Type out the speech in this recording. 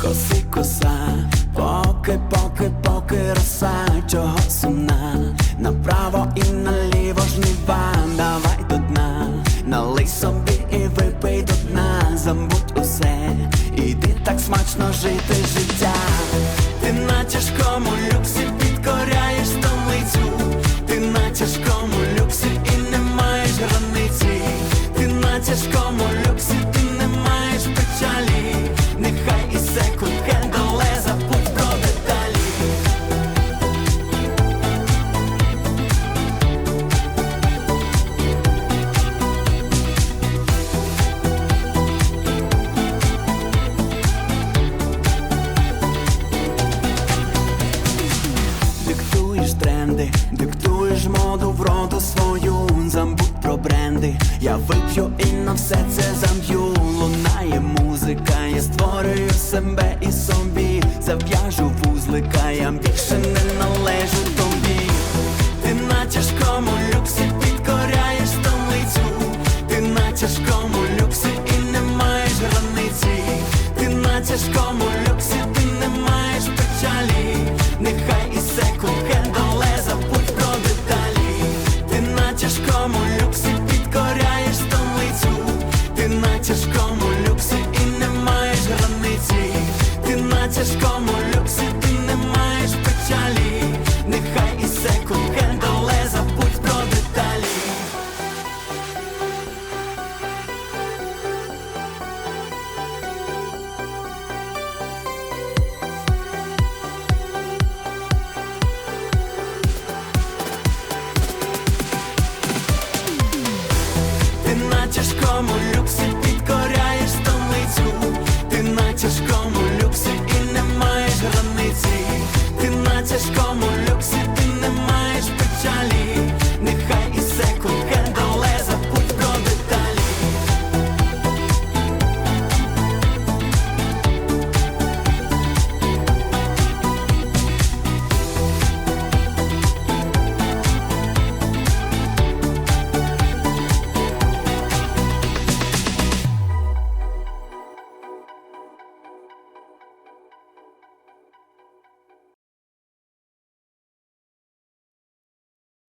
коси коса, поки роса, чого сумна, направо і наліво жнива, давай до дна, налий собі і випий до дна, забудь усе, іди так смачно жити життя. Ти на тяжкому люксі підкоряєш столицю, ти на тяжкому люксі і не маєш границі, ти на тяжкому люксі, ти не маєш печалі, нехай і секонд-хенд, але забудь про деталі. Диктуєш тренди, диктуєш моду в роду свою, забудь про бренди, я вип'ю і на все це заб'ю. Лунає музика, я створюю себе і собі, зав'яжу вузлика, я більше не належу тобі. Ти на тяжкому люксі підкоряєш столицю, ти на тяжкому люксі і не маєш границі, ти на тяжкому люксі, ти не маєш печалі, нехай і секонд-хенд, але забудь про деталі. Ти на тяжкому люксі підкоряєш столицю, ти на тяжкому люксі і не маєш границі, ти на тяжкому люксі, ти не маєш печалі, нехай і секонд-хенд, але забудь про деталі. Ти на тяжкому люксі підкоряєш столицю, ти на тяжкому люксі і не маєш границі, ти на тяжкому